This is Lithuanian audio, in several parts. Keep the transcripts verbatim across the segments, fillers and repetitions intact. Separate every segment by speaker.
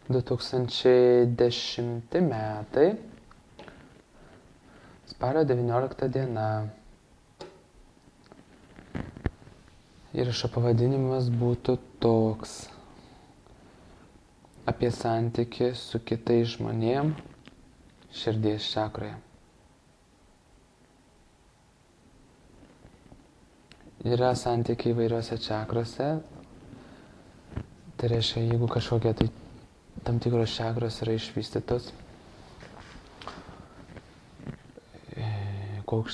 Speaker 1: du tūkstančiai dešimti metai, spalio devyniolikta diena. Įrašo pavadinimas būtų toks: apie santykį su kitais žmonėm širdies čakroje. Yra santykiai įvairiose čakrose. Tai reiškia, jeigu kažkokie tai tam tikros čakros yra išvystytos, kuo,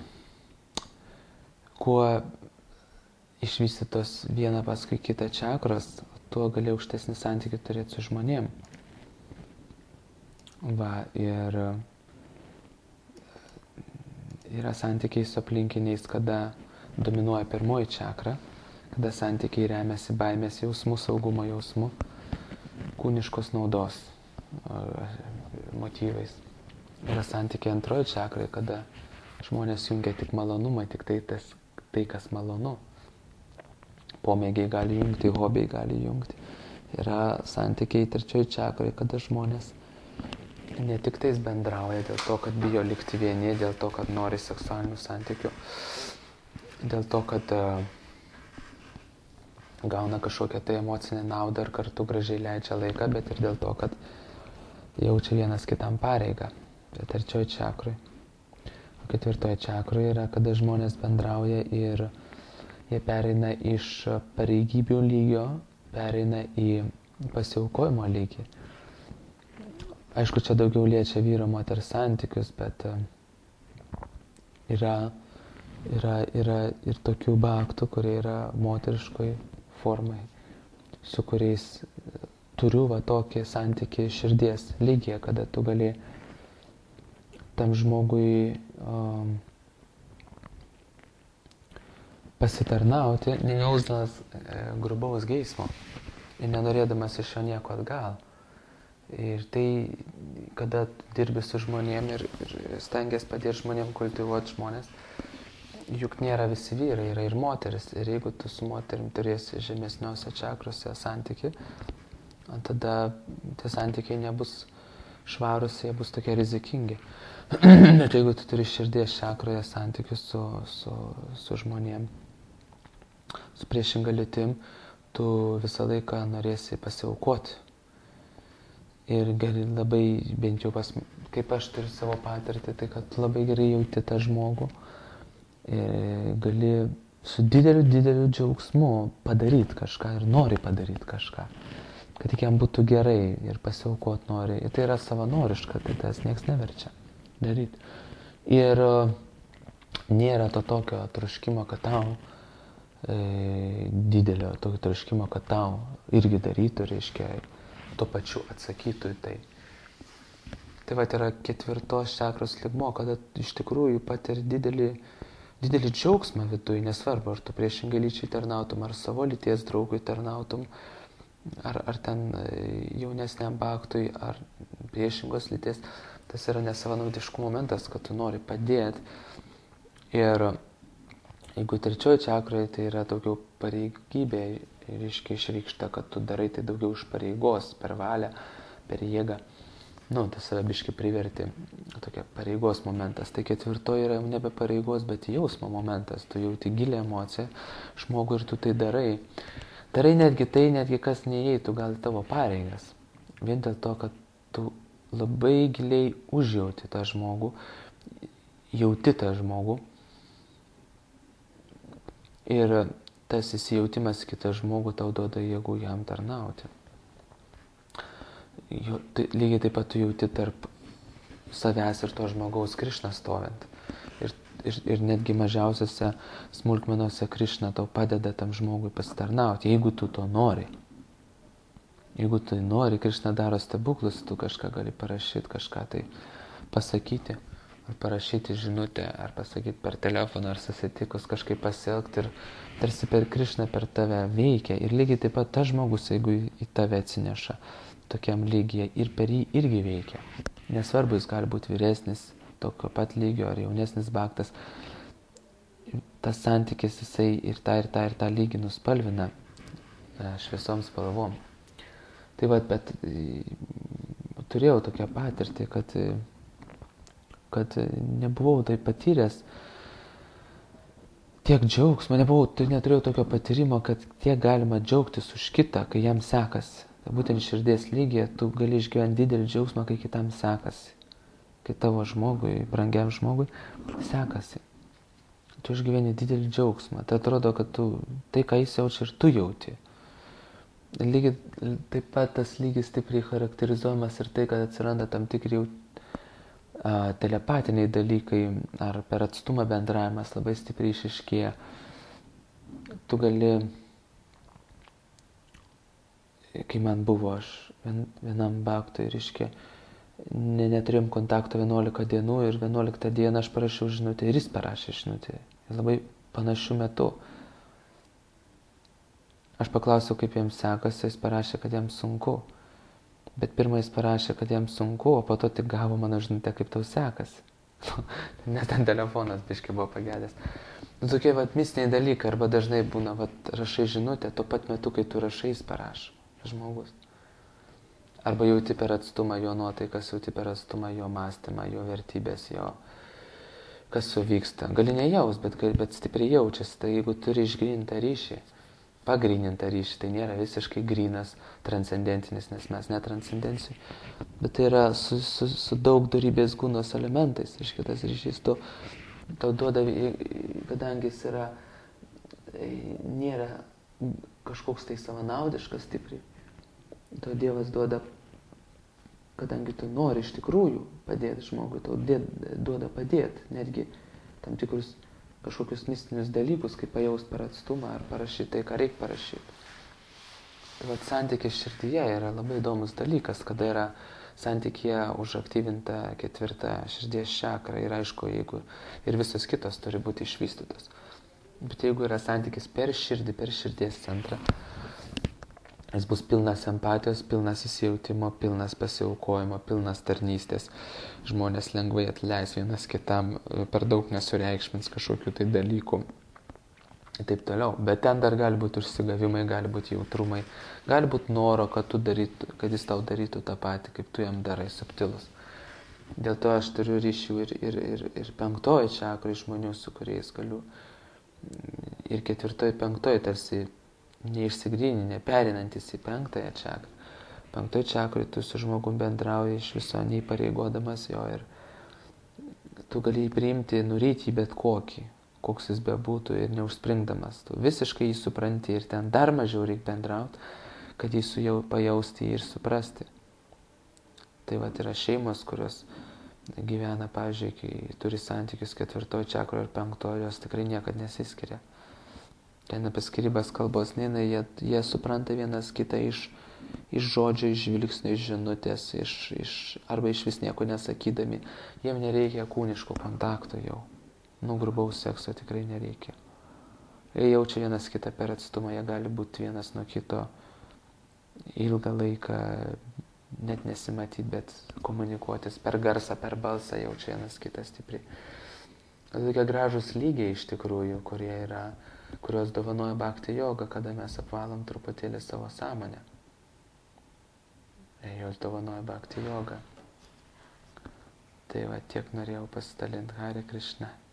Speaker 1: kuo išvystytos vieną paskui kitą čakros, tuo gali aukštesnį santykį turėti su žmonėm. Va, ir yra santykiai su aplinkiniais, kada dominuoja pirmoji čakra, kada santykiai remiasi baimės jausmu, saugumo jausmu, kūniškos naudos motyvais. Yra santykiai antroji čakrai, kada žmonės jungia tik malonumą, tik tai, tas, tai kas malonu. Pomėgiai gali jungti, hobiai gali jungti. Yra santykiai trečioji čakrai, kada žmonės ne tik tais bendrauja dėl to, kad bijo likti vieni, dėl to, kad nori seksualinių santykių, dėl to, kad uh, gauna kažkokią tai emocinę naudą ir kartu gražiai leidžia laiką, bet ir dėl to, kad jaučia vienas kitam pareigą. Tai trečioji čakrui. O ketvirtoji čakrui yra, kada žmonės bendrauja ir jie pereina iš pareigybių lygio, pereina į pasiaukojimo lygį. Aišku, čia daugiau liečia vyro moters santykius, bet uh, yra Yra, yra ir tokių bhaktų, kurie yra moteriškoj formai, su kuriais turiu va tokį santykį širdies lygyje, kada tu gali tam žmogui um, pasitarnauti, nejausdamas e, grubaus geismo ir nenorėdamas iš jo nieko atgal. Ir tai, kada dirbi su žmonėm ir, ir stengiasi padėti žmonėm kultivuoti žmonės, juk nėra visi vyrai, yra ir moteris. Ir jeigu tu su moterim turėsi žemesniuose čakrose santykių, tada tie santykiai nebus švarūs, jie bus tokie rizikingi. Bet jeigu tu turi širdies čakroje santykius su, su, su žmonėm, su priešinga lytim, tu visą laiką norėsi pasiaukoti. Ir gali labai, bent jau pas, kaip aš turiu savo patirtį, tai kad labai gerai jauti tą žmogų. Ir gali su dideliu, dideliu džiaugsmu padaryti kažką ir nori padaryti kažką, kad tik jam būtų gerai ir pasiaukot nori. Ir tai yra savanoriška, tai tas nieks neverčia daryti. Ir nėra to tokio troškimo, kad tau, e, didelio tokio troškimo, kad tau irgi darytų, reiškia, tuo pačiu atsakytų į tai. Tai va, yra ketvirtos čakros lygmo, kada iš tikrųjų patiri didelį Didelį džiaugsmą viduje, nesvarbu, ar tu priešingai lyčiai tarnautum, ar savo lyties draugui tarnautum, ar, ar ten jaunesniam bhaktui, ar priešingos lyties. Tas yra nesavanaudiškų momentas, kad tu nori padėti. Ir jeigu trečioji čakroje, tai yra daugiau pareigybė, reiškia išreikšta, kad tu darai tai daugiau iš pareigos, per valią, per jėgą. Nu, tai save biškai priverti, tokia pareigos momentas. Tai ketvirtoji yra jau nebe pareigos, bet jausmo momentas. Tu jauti gilią emociją žmogų ir tu tai darai. Darai netgi tai, netgi kas neįeitų gal tavo pareigas. Vien dėl to, kad tu labai giliai užjauti tą žmogų, jauti tą žmogų. Ir tas įsijautimas kitą žmogų tau duoda jėgų jam tarnauti. Jo, tai, lygiai taip pat tu jauti tarp savęs ir to žmogaus Krišną stovint. Ir, ir, ir netgi mažiausiose smulkmenose Krišna tau padeda tam žmogui pasitarnauti, jeigu tu to nori. Jeigu tu nori, Krišna daro stebuklus, tu kažką gali parašyti, kažką tai pasakyti, ar parašyti žinutę, ar pasakyti per telefoną, ar susitikus kažkaip pasielgti ir tarsi per Krišną per tave veikia. Ir lygiai taip pat tas žmogus, jeigu į tave atsineša tokiam lygyje, ir per jį irgi veikia. Nesvarbu, jis gali būti vyresnis, tokio pat lygio, ar jaunesnis bhaktas. Tas santykis jisai ir tą, ir tą, ir tą lygį nuspalvina šviesom spalvom. Tai va, bet turėjau tokią patirtį, kad, kad nebuvau tai patyręs tiek džiaugsmo, nebuvau, tai neturėjau tokio patyrimo, kad tiek galima džiaugtis už kitą, kai jam sekasi. Tai būtent širdies lygyje tu gali išgyventi didelį džiaugsmą, kai kitam sekasi. Kai tavo žmogui, brangiam žmogui, sekasi. Tu išgyveni didelį džiaugsmą. Tai atrodo, kad tu, tai, ką jis jaučia, ir tu jauti. Lygiai taip pat tas lygis stipriai charakterizuojamas ir tai, kad atsiranda tam tikri jau a, telepatiniai dalykai ar per atstumą bendravimas labai stipriai išiškėja. Tu gali, kai man buvo, aš vien, vienam baktui, reiškia, ne, neturėjom kontakto vienuolika dienų ir vienuoliktą dieną aš parašiau žinutę ir jis parašė žinutę. Labai panašiu metu. Aš paklausiau, kaip jam sekasi, jis parašė, kad jam sunku. Bet pirmą jis parašė, kad jam sunku, o po to tik gavo mano žinutę, kaip tau sekasi. Net ten telefonas biškai buvo pagedęs. Nu, tokie vat mistiniai dalykai, arba dažnai būna, vat rašai žinutę, tuo pat metu, kai tu rašai, jis parašo, žmogus. Arba jauti per atstumą jo nuotaikas, jauti per atstumą jo mąstymą, jo vertybės, jo kas su vyksta. Gali nejaus, bet, bet stipriai jaučiasi. Tai jeigu turi išgrynintą ryšį, pagrynintą ryšį, tai nėra visiškai grynas, transcendentinis, nes mes netranscendencijai. Bet tai yra su, su, su daug dorybės gūnos elementais. Ir šitas ryšys to, tau duoda, kadangi jis yra, nėra kažkoks tai savanaudiškas stipriai. Tau Dievas duoda, kadangi tu nori iš tikrųjų padėti žmogui, tau duoda padėti netgi tam tikrus kažkokius mistinius dalykus, kaip pajaust per atstumą ar parašyti tai, ką reikia parašyti. Tai vat santykis širdyje yra labai įdomus dalykas, kada yra santykyje užaktyvinta ketvirta širdies čakra ir aišku, jeigu ir visos kitos turi būti išvystytos. Bet jeigu yra santykis per širdį, per širdies centrą, jis bus pilnas empatijos, pilnas įsijautimo, pilnas pasiaukojimo, pilnas tarnystės. Žmonės lengvai atleis vienas kitam, per daug nesureikšmins kažkokių tai dalykų. Ir taip toliau. Bet ten dar gali būti užsigavimai, gali būti jautrumai, gali būti noro, kad, tu darytų, kad jis tau darytų tą patį, kaip tu jam darai, subtilus. Dėl to aš turiu ryšių ir, ir, ir, ir penktoji čakrai žmonių, su kuriais galiu. Ir ketvirtoji, penktoji tarsi neišsigrynį, neperinantis į penktąją čakrą. Penktoj čakrai tu su žmogum bendrauji iš viso neįpareigodamas jo ir tu gali jį priimti, nuryti jį bet kokį, koks jis bebūtų ir neužspringdamas. Tu visiškai jį supranti ir ten dar mažiau reikia bendrauti, kad jį su jau pajausti ir suprasti. Tai vat yra šeimos, kurios gyvena, pavyzdžiui, kai turi santykius ketvirtoj čakroje ir penktoje, jos tikrai niekad nesiskiria. Ten apie skyrybas kalbos neina, jie, jie supranta vienas kitą iš, iš žodžio, iš žvilgsnio, iš žinutės, iš, iš, arba iš vis nieko nesakydami. Jiem nereikia kūniško kontakto jau. Nu, grubaus sekso tikrai nereikia. Jie jaučia vienas kitą per atstumą, jie gali būti vienas nuo kito ilgą laiką, net nesimatyti, bet komunikuotis per garsą, per balsą jaučia vienas kitą stipriai. Tai tokie gražūs lygiai iš tikrųjų, kurie yra, kurios dovanoja bhakti joga, kada mes apvalom truputėlį savo sąmonę. Ir jos dovanoja bhakti joga. Tai va, tiek norėjau pasidalinti. Hare Krishna.